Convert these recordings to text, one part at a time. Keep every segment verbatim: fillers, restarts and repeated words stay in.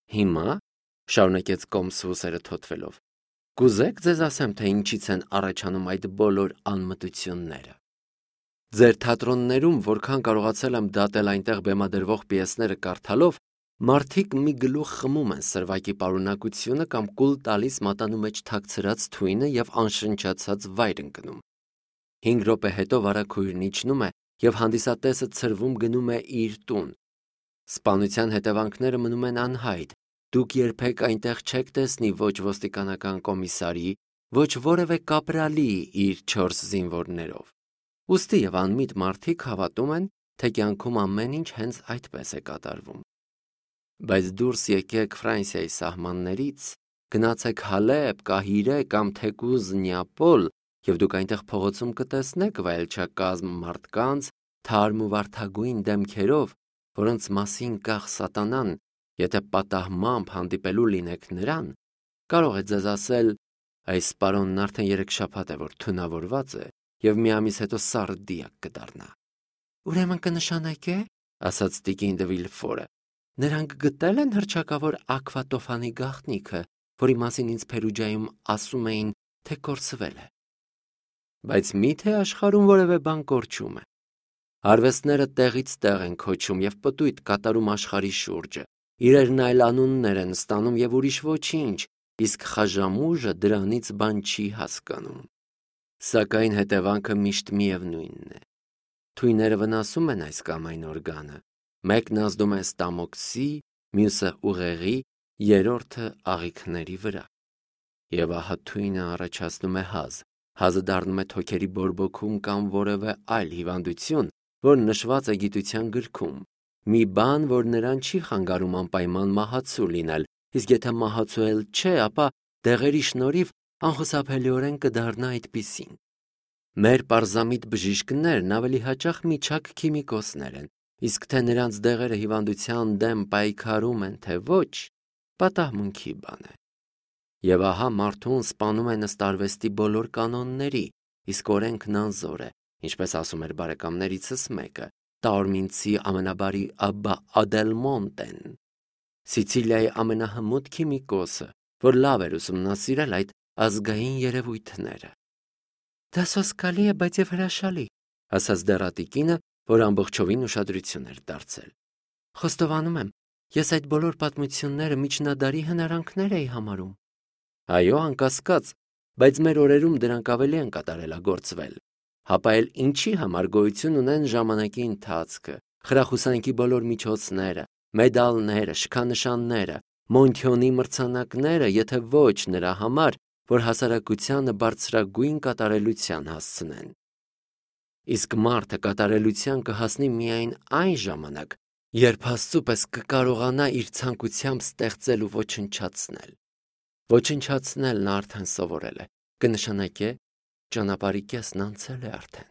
Հիմա, շարունակեց Կոմսը ուսերը թոթվելով, կուզեք ձեզ ասեմ, թե ինչից են առաջանում այդ բոլոր անմտությունները։ Ձեր թատրոններում, որքան կարողացել եմ դատել այնտեղ բեմադրվող պիեսները կարդալով, մարդիկ մի գլուխ խմում են սրվակի պարունակությունը կամ կուլ տալիս մատանու մեջ թաքցրած թույնը և անշնչացած վայր ընկնում։ Հինգ րոպե հետո վարագույրն իջնում է և հանդիսատեսը ցրվում գնում է իր տուն։ Սպանության հետևանքները մնում են անհայտ, դուք երբեք այնտեղ չեք տեսնի ոչ ոստիկանական կոմիսարի, ոչ որևէ կապրալի իր չորս զինվորներով։ Ուստի և անմիտ մարդիկ հավատում են, թե կյանքում ամեն ինչ հենց այդպես է կատարվում։ Բայց դուրս եկեք Ֆրանսիայի սահմաններից, գնացեք Հալեբ, Կահիրե կամ թեկուզ Նեապոլ, և դուք այնտեղ փողոցում կտեսնեք վայելչակազմ մարդկանց թարմ ու վարդագույն դեմքերով, որոնց մասին կախ սատանան, եթե պատահմամբ հանդիպելու լինեք նրան, կարող է ձեզ ասել. այս պարոնն արդեն երեք շաբաթ է, որ թունավորված է և մի ամիս հետո սառը դիակ կդառնա։ Ուրեմն կնշանակե, ասաց տիկին դը Վիլֆորը, նրանք գտել են հռչակավոր Աքվատոֆանի գաղտնիքը, որի մասին ինձ Փերուջայում ասում էին, թե կորսվել է։ Բայց մի՞թե աշխարհում որևէ բան կորչում է։ Արվեստները տեղից տեղ են քոչում և պտույտ կատարում աշխարհի շուրջը, իրերն այլ անուններ են ստանում և ուրիշ ոչինչ, իսկ խաժամուժը դրանից բան չի հասկանում։ Սակայն հետևանքը միշտ միևնույնն է։ Թույները վնասում են այս կամ այն օրգանը, մեկն ազդում է ստամոքսի, մյուսը ուղեղի, երրորդը աղիքների վրա։ Եվ ահա թույնը առաջացնում է հազ, հազը դառնում է թոքերի բորբոքում կամ որևէ այլ հիվանդություն, որ նշված է գիտության գրքում, մի բան, որ նրան չի խանգարում անպայման մահացու լինել, իսկ եթե մահացու էլ չէ, ապա դեղերի շնորհիվ անխուսափելիորեն կդառնա այդպիսին։ Մեր պարզամիտ բժիշկներն ավելի հաճախ միջակ քիմիկոսներ են, իսկ թե նրանց դեղերը հիվանդության դեմ պայքարում են, թե ոչ, պատահմունքի բան է։ Եվ ահա մարդուն սպանում են ըստ արվեստի բոլոր կանոնների, իսկ օրենքն անզոր է, ինչպես ասում էր բարեկամներիցս մեկը, Տաորմինցի ամենաբարի Աբբա Ադելմոնտեն, Սիցիլիայի ամենահմուտ քիմիկոսը, որ լավ էր ուսումնասիրել այդ ազգային երևույթները։ Դա սոսկալի է, բայց և հրաշալի, ասաց դեռատիկինը, որ ամբողջովին ուշադրություն էր դարձել։ Խոստովանում եմ, ես այդ բոլոր պատմությունները միջնադարի հնարանքներ էի համարում։ Այո, անկասկած, բայց մեր օրերում դրանք ավելի են կատարելագործվել։ Հապա էլ ինչի համար գոյություն ունեն ժամանակի ընթացքը, խրախուսանքի բոլոր միջոցները, մեդալները, շքանշանները, Մոնթյոնի մրցանակները, եթե ոչ նրա համար, որ հասարակությանը բարձրագույն կատարելության հասցնեն։ Իսկ մարդը կատարելության կհասնի միայն այն ժամանակ, երբ Աստծու պես կկարողանա իր ցանկությամբ ստեղծել ու ոչնչացնել։ Ոչնչացնելն արդեն սովորել է, կնշանակե ճանապարհի կեսն անցել է արդեն։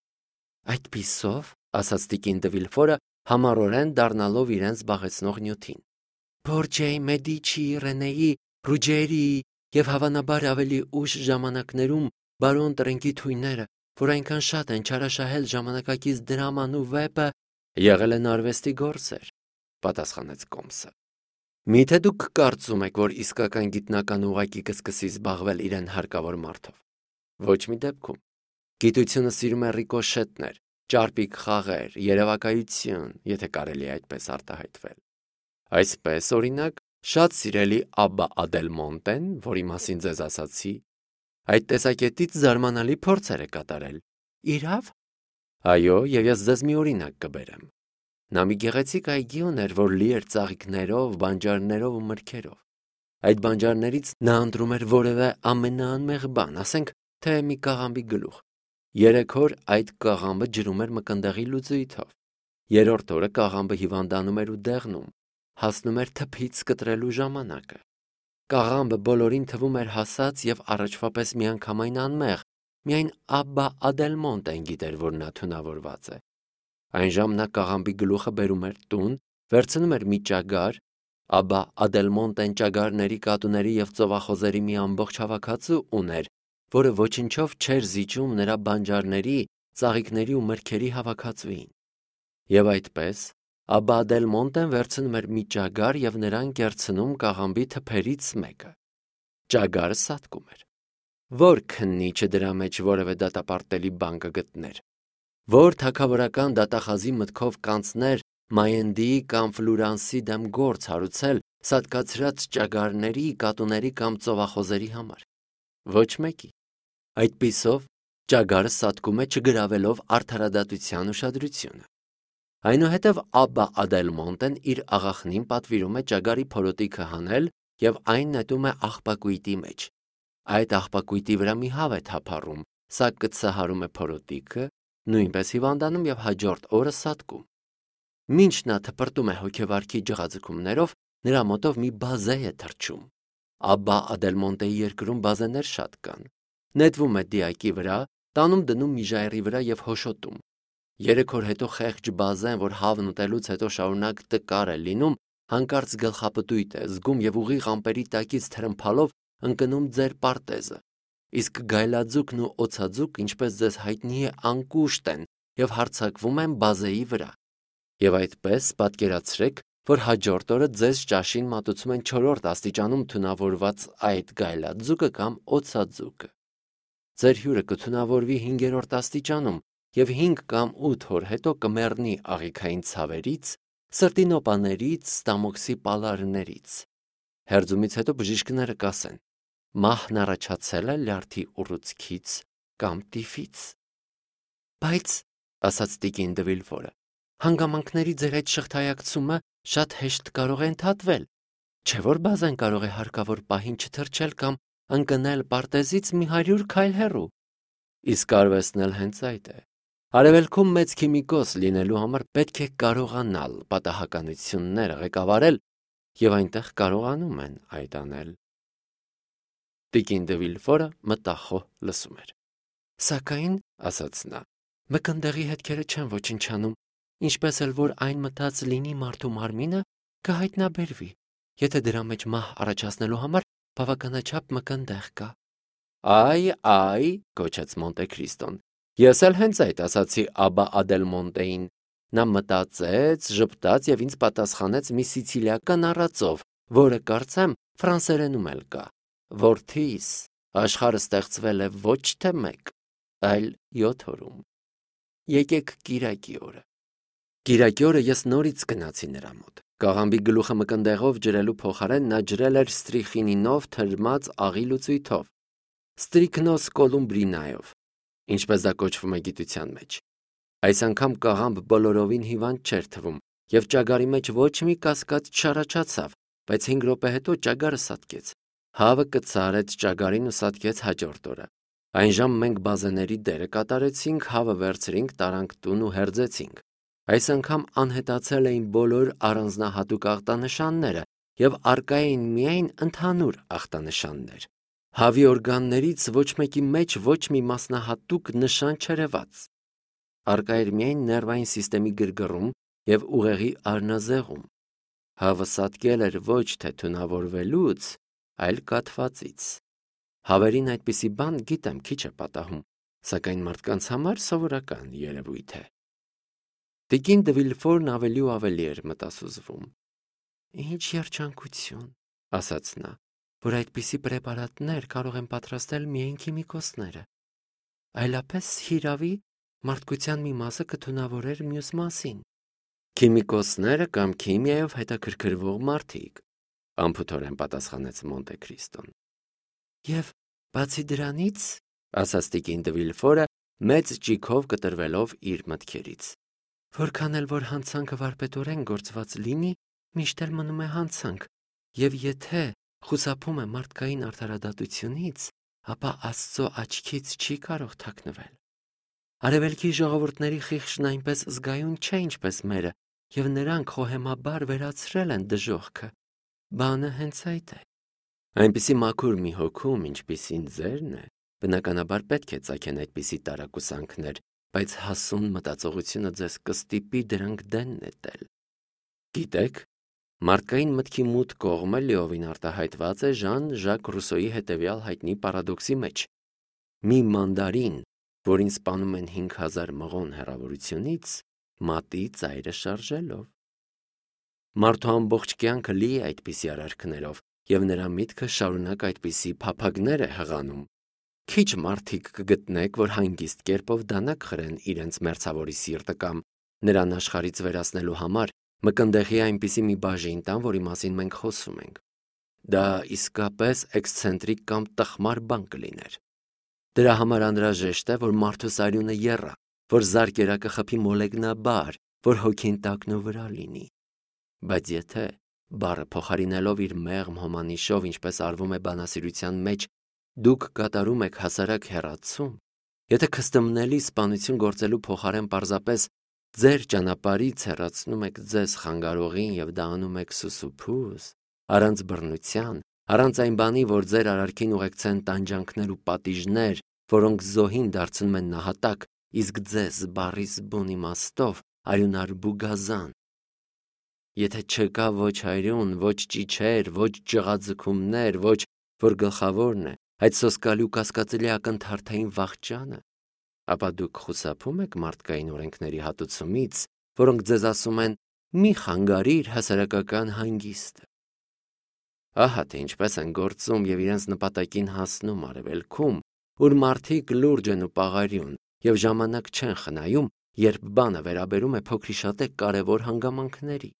Այդպիսով, ասաց տիկին դը Վիլֆորը, համառորեն դառնալով իրեն զբաղեցնող նյութին։ Բորջեի, Մեդիչի, Ռենեի, Ռուջերիի և հավանաբար ավելի ուշ ժամանակներում բարոն Տրենկի թույները, որ այնքան շատ են չարաշահել ժամանակակից դրաման ու վեպը, եղել են արվեստի գործեր, պատասխանեց Կոմսը։ Միթե դուք կարծում եք, որ իսկական գիտնականը ուղղակի կսկսի զբաղվել իրեն հարկավոր մարդով։ Ոչ մի դեպքում։ Գիտությունը սիրում է ռիկոշետներ, ճարպիկ խաղեր, երևակայություն, եթե կարելի է այդպես արտահայտվել։ Այսպես, օրինակ, շատ սիրելի Աբբա Ադելմոնտեն, որի մասին ձեզ ասացի, այդ տեսակետից զարմանալի փորձեր է կատարել։ Իրավ։ Այո, եւ ես ձեզ մի օրինակ կբերեմ։ Նա մի գեղեցիկ այգի ուներ, որ լի էր ծաղիկներով, բանջարներով ու մրգերով։ Այդ բանջարներից նա ընտրում էր որևէ ամենաանմեղ բան, ասենք թե մի կաղամբի գլուխ։ Երեք օր այդ կաղամբը ջրում էր մկնդեղի լուծույթով։ Երրորդ օրը կաղամբը հիվանդանում էր ու դեղնում, հասնում էր թփից կտրելու ժամանակը։ Կաղամբը բոլորին թվում էր հասած և առաջվա պես միանգամայն անմեղ, միայն Աբբա Ադելմոնտեն գիտեր, որ նա թունավորված է։ Այն ժամ նա կաղամբի գլուխը բերում էր տուն, վերցնում էր մի ճագար, Աբբա Ադելմոնտեն ճագարների, կատուների և ծովախոզերի մի ամբողջ հավաքածու ուներ, որը ոչնչով չէր զիջում նրա բանջարների, ծաղիկների ու մրգերի հավաքածուին։ Եվ այդպես, Աբա Դել Մոնտեն վերցնում էր մի ճագար և նրան կերցնում կաղամբի թփերից մեկը։ Ճագարը սատկում էր։ Որ քննիչը դրա մեջ որևէ դատապարտելի բան կգտներ։ Որ թագավորական դատախազի մտքով կանցներ Մայենդիի կամ Ֆլուրանսի դեմ գործ հարուցել սատկացրած ճագարների, կատուների կամ ծովախոզերի համար։ Ոչ մեկի։ Այդպիսով ճագարը սատկում է չգրավելով արդարադատության ուշադրությունը։ Այնուհետև Աբբա Ադելմոնտեն իր աղախնին պատվիրում է ճագարի փորոտիքը հանել և այն նետում է աղբակույտի մեջ։ Այդ աղբակույտի վրա մի հավ է թափառում, սա կծահարում է փորոտիքը, նույնպես հիվանդանում և հաջորդ օրը սատկում։ Մինչ նա թպրտում է հոգեվարքի ջղաձգումներով, նրա մոտով մի բազե է թռչում։ Աբբա Ադելմոնտեի երկրում բազեներ շատ կան։ Նետվում է դիակի վրա, տանում դնում մի ժայռի վրա և հոշոտում։ Երեք օր հետո խեղճ բազեն, որ հավն ուտելուց հետո շարունակ տկար է լինում, հանկարծ գլխապտույտ է զգում և ուղիղ ամպերի տակից թրմփալով ընկնում ձեր պարտեզը։ Իսկ գայլաձուկն ու օձաձուկը, ինչպես ձեզ հայտնի է, անկուշտ են և հարձակվում են բազեի վրա։ Եվ այդպես պատկերացրեք, որ հաջորդ օրը ձեզ ճաշին մատուցում են չորրորդ աստիճանում թունավորված այդ գայլաձուկը կամ օձաձուկը։ Ձեր հյուրը կթունավորվի հինգերորդ աստիճանում և հինգ կամ ութ օր հետո կմեռնի աղիքային ցավերից, սրտի նոպաներից, ստամոքսի պալարներից։ Հերձումից հետո բժիշկները կասեն. մահն առաջացել է լյարդի ուռուցքից կամ տիֆից։ Բայց, ասաց տիկին դը Վիլֆորը, հանգամանքների ձեր այդ շղթայակցումը շատ հեշտ կարող է ընդհատվել, չէ՞ որ բազեն կարող է հարկավոր պահին չթռչել կամ ընկնել պարտեզից մի հարյուր քայլ հեռու։ Իսկ արվեստն էլ հենց այդ է։ Արևելքում մեծ քիմիկոս լինելու համար պետք է կարողանալ պատահականությունները ղեկավարել, և այնտեղ կարողանում են այդ անել։ Տիկին դը Վիլֆորը մտախոհ լսում էր։ Սակայն, ասաց նա, մկնդեղի հետքերը չեն ոչնչանում, ինչպես էլ որ այն մտած լինի մարդու մարմինը, կհայտնաբերվի, եթե դրա մեջ մահ առաջացնելու համար բավականաչափ մկնդեղ կա։ Այ, այ, գոչեց Մոնտե Քրիստոն, ես էլ հենց այդ ասացի Աբբա Ադելմոնտեին։ Նա մտածեց, ժպտաց և ինձ պատասխանեց մի սիցիլիական առածով, որը կարծեմ ֆրանսերենում էլ կա. Որդիս, աշխարհը ստեղծվել է ոչ թե մեկ, այլ յոթ օրում։ Եկեք կիրակի օրը։ Կիրակի օրը ես նորից գնացի նրա մոտ։ Կաղամբի գլուխը մկնդեղով ջրելու փոխարեն նա ջրել էր ստրիխինինով թրմած աղի լուծույթով, ստրիքնոս կոլումբրինայով, ինչպես դա կոչվում է գիտության մեջ։ Այս անգամ կաղամբ բոլորովին հիվանդ չէր թվում, և ճագարի մեջ ոչ մի կասկած չառաջացավ, բայց հինգ րոպե հետո ճագարը սատկեց։ Հավը կծարեց ճագարին ու սատկեց հաջորդ օրը։ Այն ժամ մենք բազեների դերը կատարեցինք, հավը վերցրինք, տարանք տուն ու հերձեցինք։ Այս անգամ անհետացել էին բոլոր առանձնահատուկ ախտանշանները և առկա էին միայն ընդհանուր ախտանշաններ։ Հավի օրգաններից ոչ մեկի մեջ ոչ մի մասնահատուկ նշան չերևաց։ Առկա էր միայն ներվային սիստեմի գրգռում և ուղեղի արնազեղում։ Հավը սատկել էր ոչ թե թունավորվելուց, այլ կաթվածից։ Հավերին այդպիսի բան, գիտեմ, քիչ է պատահում, սակայն մարդկանց համար սովորական երևույթ է։ Տիկին դը Վիլֆորն ավելի ու ավելի էր մտասուզվում։ Ինչ երջանկություն, ասաց նա, որ այդպիսի պրեպարատներ կարող են պատրաստել միայն քիմիկոսները։ Այլապես հիրավի մարդկության մի մասը կթունավորեր մյուս մասին։ Քիմիկոսները կամ քիմիայով հետաքրքրվող մարդիկ, անփութորեն պատասխանեց Մոնտե Քրիստոն։ Եվ բացի դրանից, ասաց տիկին դը Վիլֆորը, մեծ ճիգով կտրվելով իր մտքերից, որքան էլ որ հանցանքը վարպետորեն գործված լինի, միշտ էլ մնում է հանցանք, և եթե խուսափում է մարդկային արդարադատությունից, ապա Աստծո աչքից չի կարող թաքնվել։ Արևելքի ժողովուրդների խիղճն այնպես զգայուն չէ, ինչպես մերը, և նրանք խոհեմաբար վերացրել են դժոխքը։ Բանը հենց այդ է։ Այնպիսի մաքուր մի հոգում, ինչպիսին ձերն է, բնականաբար պետք է ծագեն այդպիսի տարակուսանքներ, բայց հասուն մտածողությունը ձեզ կստիպի դրանք դեն նետել։ Գիտեք, մարդկային մտքի մութ կողմը լիովին արտահայտված է Ժան Ժակ Ռուսոյի հետևյալ հայտնի պարադոքսի մեջ. մի մանդարին, որին սպանում են հինգ հազար մղոն հեռավորությունից, մատի ծայրը շարժելով։ Մարդու ամբողջ կյանքը լի է այդպիսի արարքներով, եւ նրա միտքը շարունակ այդպիսի փափագներ է հղանում։ Քիչ մարդիկ կգտնեք, որ հանգիստ կերպով դանակ խրեն իրենց մերձավորի սիրտը կամ նրան աշխարհից վերացնելու համար մկնդեղի այնպիսի մի բաժին տան, որի մասին մենք խոսում ենք։ Դա իսկապես էքսցենտրիկ կամ տխմար բան կլիներ։ Դրա համար անհրաժեշտ է, որ մարդու սարյունը եռա, որ զարկերակը խփի մոլեգնաբար, որ հոգին տակնու վրա լինի։ Բայց եթե բառը փոխարինելով իր մեղմ հոմանիշով, ինչպես արվում է բանասիրության մեջ, դուք կատարում եք հասարակ հեռացում, եթե քստմնելի սպանություն գործելու փոխարեն պարզապես ձեր ճանապարհից հեռացնում եք ձեզ խանգարողին եւ դա անում եք սուսուփուս, առանց բռնության, առանց այն բանի, որ ձեր արարքին ուղեկցեն տանջանքներ ու պատիժներ, որոնք զոհին դարձնում են նահատակ, իսկ ձեզ բառիս բուն իմաստով արյունարբու գազան։ Եթե չկա ոչ հայրուն, ոչ ճիչեր, ոչ ջղաձգումներ, ոչ որ գլխավորն է, այդ սոսկալի ու կասկածելի ակնթարթային վախճանը, ապա դուք խուսափում եք մարդկային օրենքների հատուցումից, որոնք ձեզ ասում են՝ մի խանգարիր հասարակական հանգիստը։ Ահա թե ինչպես են գործում եւ իրենց նպատակին հասնում արևելքում, ուր մարդիկ լուրջ են ու պաղարյուն եւ ժամանակ չեն խնայում, երբ բանը վերաբերում է փոքրիշատե կարևոր հանգամանքների։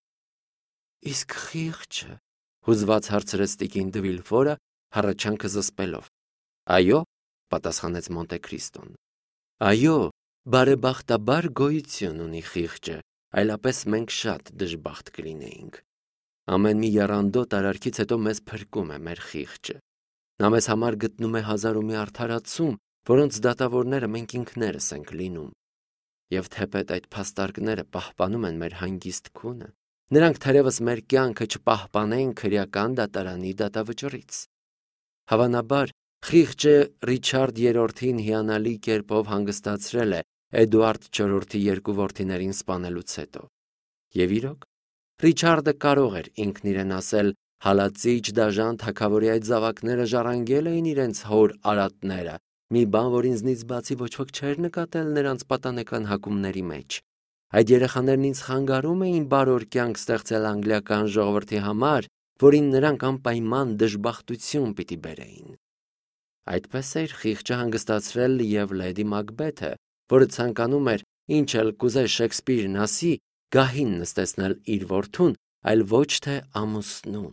Իսկ խիղճը, հուզված հարցրեց տիկին դե Վիլֆորը, հառաչանքը զսպելով։ Այո, պատասխանեց Մոնտե Քրիստոն։ Այո, բարեբախտաբար գոյություն ունի խիղճը, այլապես մենք շատ դժբախտ կլինեինք։ Ամեն մի եռանդոտ արարքից հետո մեզ փրկում է մեր խիղճը։ Նա մեզ համար գտնում է հազար ու մի արդարացում, որոնց դատավորները մենք ինքներս ենք լինում։ Եվ թեպետ այդ փաստարկները պահպանում են մեր հանգիստ քունը, նրանք թերևս մեր կյանքը չպահպանեն քրեական դատարանի դատավճռից։ Հավանաբար, խիղճը Ռիչարդ երրորդին հիանալի կերպով հանգստացրել է Էդուարդ չորրորդի երկու որդիներին սպանելուց հետո։ Եվ իրոք, Ռիչարդը կարող էր ինքն իրեն ասել. հալածիչ դաժան թագավորի այդ զավակները ժառանգել էին իրենց հոր արատները, մի բան, որ ինձնից բացի ոչ ոք չէր նկատել նրանց պատանեկան հակումների մեջ։ Այդ երեխաներն ինձ խանգարում էին բարոր կյանք ստեղծել անգլիական ժողովրդի համար, որին նրանք անպայման դժբախտություն պիտի բերեին։ Այդպես էր խիղճը հանգստացրել եւ լեդի Մակբեթը, որը ցանկանում էր, ինչ էլ կուզեր Շեքսպիրն ասի, գահին նստեցնել իր որդուն, այլ ոչ թե ամուսնուն։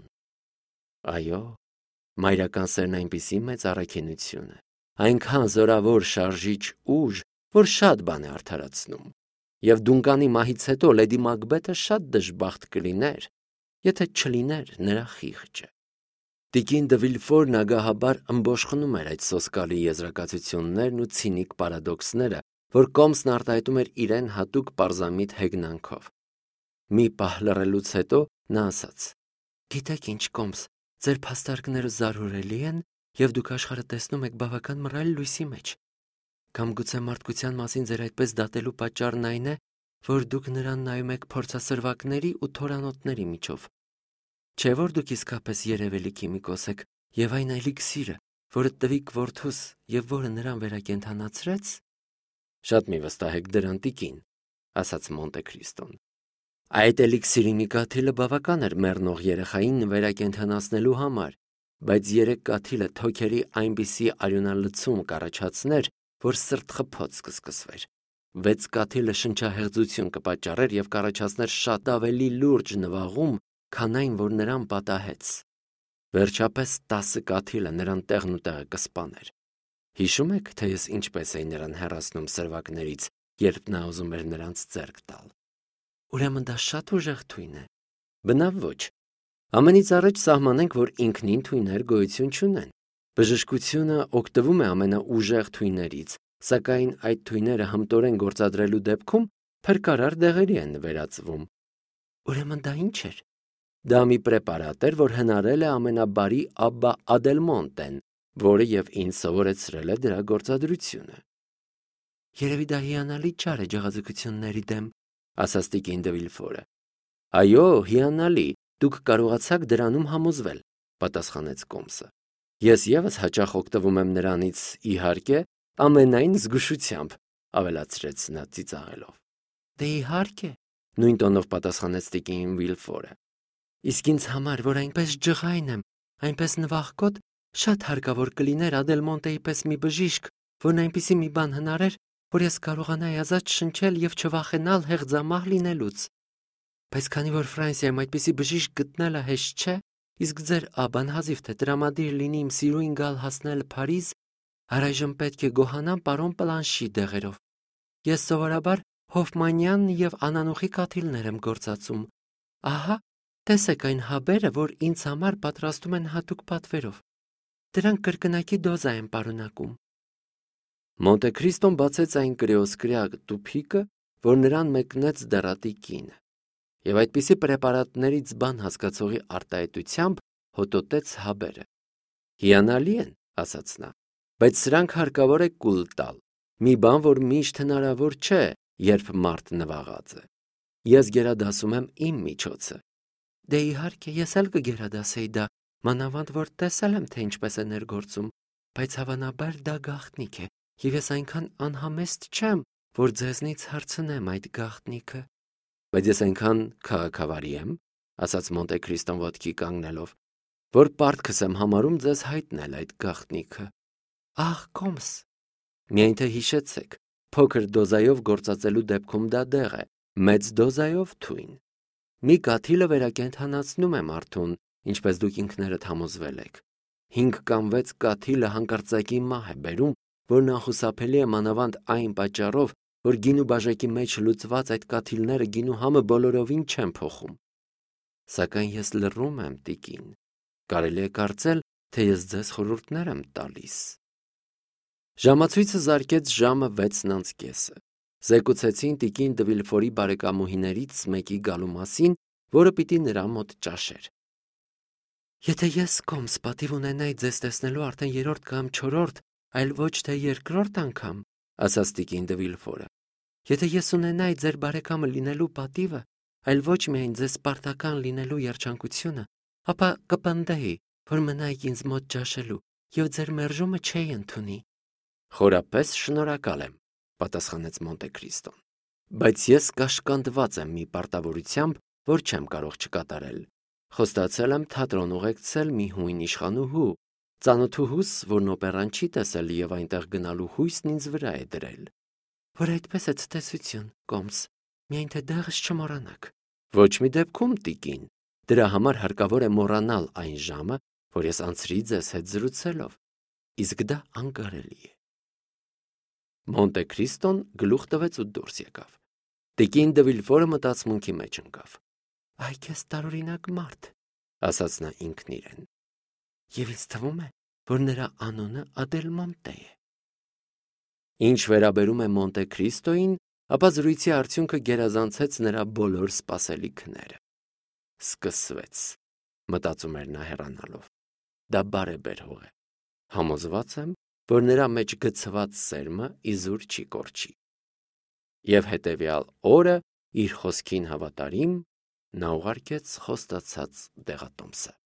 Այո, մայրական սերն այնպիսի մեծ առաքինություն է, այնքան զորավոր շարժիչ ուժ, որ շատ բան է արդարացնում։ Եվ Դունկանի մահից հետո լեդի Մակբեթը շատ դժբախտ կլիներ, եթե չլիներ նրա խիղճը։ Տիկին դե Վիլֆորն ագահաբար ըմբոշխնում էր այդ սոսկալի եզրակացություններն ու ցինիկ պարադոքսները, որ Կոմսն արտահայտում էր իրեն հատուկ պարզամիտ հեգնանքով։ Մի պահ լռելուց հետո նա ասաց. Գիտեք ինչ, Կոմս, ձեր փաստարկները զարհուրելի են, եւ դուք աշխարհը տեսնում եք բավական մռայլ լույսի մեջ։ Կամ գուցե մարդկության մասին ձեր այդպես դատելու պատճառն այն է, որ դուք նրան նայում եք փորձասրվակների ու թորանոթների միջով։ Չէ՞ որ դուք իսկապես երևելի քիմիկոս եք, եւ այն էլիքսիրը, որը տվիք որդուս եւ որը նրան վերակենդանացրեց։ Շատ մի վստահեք դրան, տիկին, ասաց Մոնտե Քրիստոն։ Այդ էլիքսիրի մի կաթիլը բավական էր մեռնող երեխային վերակենդանացնելու համար, բայց երեք կաթիլը թոքերի այնպիսի արյունալցում կառաջացներ, որ սրտխփոց կսկսվեր։ Վեց կաթիլը շնչահեղձություն կպատճառեր եւ կառաջացներ շատ ավելի լուրջ նվաղում, քան այն, որ նրան պատահեց։ Վերջապես տասը կաթիլը նրան տեղն ու տեղը կսպաներ։ Հիշում եք, թե ես ինչպես էի նրան հեռացնում սրվակներից, երբ նա ուզում էր նրանց ձեռք տալ։ Ուրեմն դա շատ ուժեղ թույն է։ Բնավ ոչ։ Ամենից առաջ սահմանենք, որ ինքնին թույներ գոյություն չունեն։ Բժշկությունը օգտվում է ամենաուժեղ թույներից, սակայն այդ թույները հմտորեն գործադրելու դեպքում փրկարար դեղերի են վերածվում։ Ուրեմն դա ինչ էր։ Դա մի պրեպարատ էր, որ հնարել է ամենաբարի Աբբա Ադելմոնտեն, որը եւ ինձ սովորեցրել է դրա գործադրությունը։ Երևի դա հիանալի ճար է ջղաձգությունների դեմ, ասաց տիկին դե Վիլֆորը։ Այո, հիանալի, դուք կարողացաք դրանում համոզվել, պատասխանեց Կոմսը։ Ես եւս հաճախ օգտվում եմ նրանից, իհարկե, ամենայն զգուշությամբ, ավելացրեց նա ծիծաղելով։ Դե իհարկե, նույն տոնով պատասխանեց տիկին Վիլֆորը։ Իսկ ինձ համար, որ այնպես ջղայն եմ, այնպես նվախկոտ, շատ հարկավոր կլիներ Ադելմոնտեի պես մի բժիշկ, որն այնպիսի մի բան հնարեր, որ ես կարողանայի ազատ շնչել եւ չվախենալ հեղձամահ լինելուց։ Բայց քանի որ Ֆրանսիայում այդպիսի բժիշկ գտնելը հեշտ չէ, իսկ ձեր աբան հազիվ թե տրամադիր լինի իմ սիրուն գալ հասնել Փարիզ, առայժմ պետք է գոհանամ պարոն Պլանշի դեղերով։ Ես սովորաբար Հոֆմանյան եւ անանուխի կաթիլներ եմ գործածում։ Ահա, տեսեք այն հաբերը, որ ինձ համար պատրաստում են հատուկ պատվերով։ Դրանք կրկնակի դոզա են պարունակում։ Մոնտե Քրիստոն բացեց այն կրեոսկրյա տուփիկը, որ նրան մեկնեց դարատի կինը, եւ այդպիսի պրեպարատներից բան հասկացողի արտահայտությամբ հոտոտեց հաբերը։ Հիանալի են, ասաց նա, բայց սրանք հարկավոր է կուլ տալ, մի բան, որ միշտ հնարավոր չէ, երբ մարդ նվաղած է։ Ես գերադասում եմ իմ միջոցը։ Դե իհարկե, ես էլ կգերադասեի դա, մանավանդ որ տեսել եմ, թե ինչպես է ներգործում, բայց հավանաբար դա գաղտնիք է, եւ ես այնքան անհամեստ չեմ, որ ձեզնից հարցնեմ այդ գաղտնիքը։ Բայց ես այնքան քաղաքավարի եմ, ասաց Մոնտե Քրիստոն ոտքի կանգնելով, որ պարտքս եմ համարում ձեզ հայտնել այդ գաղտնիքը։ Ահ, կոմս։ Միայն թե հիշեցեք, փոքր դոզայով գործածելու դեպքում դա դեղ է, մեծ դոզայով թույն։ Մի կաթիլը վերակենդանացնում է մարդուն, ինչպես դուք ինքներդ համոզվել եք։ Հինգ կամ վեց կաթիլը հանկարծակի մահ է բերում, որն անխուսափելի է մանավանդ այն պատճառով, որ գինու բաժակի մեջ լուծված այդ կաթիլները գինու համը բոլորովին չեն փոխում։ Սակայն ես լռում եմ, տիկին։ Կարելի է կարծել, թե ես ձեզ խորհուրդներ եմ տալիս։ Ժամացույցը զարկեց ժամը վեցն անց կեսը։ Զեկուցեցին տիկին դե Վիլֆորի բարեկամուհիներից մեկի գալու մասին, որը պիտի նրա մոտ ճաշեր։ Եթե ես կոմս պատիվ ունենայի ձեզ տեսնելու արդեն երրորդ կամ չորրորդ, այլ ոչ թե երկրորդ անգամ, ասաց տիկին դե Վիլֆորը։ Եթե ես ունենայի ձեր բարեկամը լինելու պատիվը, այլ ոչ միայն ձեզ պարտական լինելու երջանկությունը, ապա կպնդեի, որ մնայիք ինձ մոտ ճաշելու, եւ ձեր մերժումը չէի ընդունի։ Խորապես շնորհակալ եմ, պատասխանեց Մոնտե Քրիստոն, բայց ես կաշկանդված եմ մի պարտավորությամբ, որ չեմ կարող չկատարել։ Խոստացել եմ թատրոն ուղեկցել մի հույն իշխանուհու, ծանոթուհուս, որն օպերան չի տեսել եւ այնտեղ գնալու հույսն ինձ վրա է դրել։ Որ այդպես է ցտեսություն, կոմս, միայն թե դեղս չմոռանաք։ Ոչ մի դեպքում, տիկին, դրա համար հարկավոր է մոռանալ այն ժամը, որ ես անցրի ձեզ հետ զրուցելով, իսկ դա անկարելի է։ Մոնտե Քրիստոն գլուխ տվեց ու դուրս եկավ։ Տիկին դե Վիլֆորը մտածմունքի մեջ ընկավ։ Այ քեզ տարօրինակ մարդ, ասաց նա ինքն իրեն։ Եվ ինձ թվում է, որ նրա անունը Ադելմոնտե է։ Ինչ վերաբերում է Մոնտե Քրիստոյին, ապա զրույցի արդյունքը գերազանցեց նրա բոլոր սպասելիքները։ Սկսվեց, մտածում էր նա հեռանալով։ Դա բարեբեր հող է։ Համոզված եմ, որ նրա մեջ գցված սերմը իզուր չի կորչի։ Եվ հետևյալ օրը իր խոսքին հավատարիմ նա ուղարկեց խոստացած դեղատոմսը։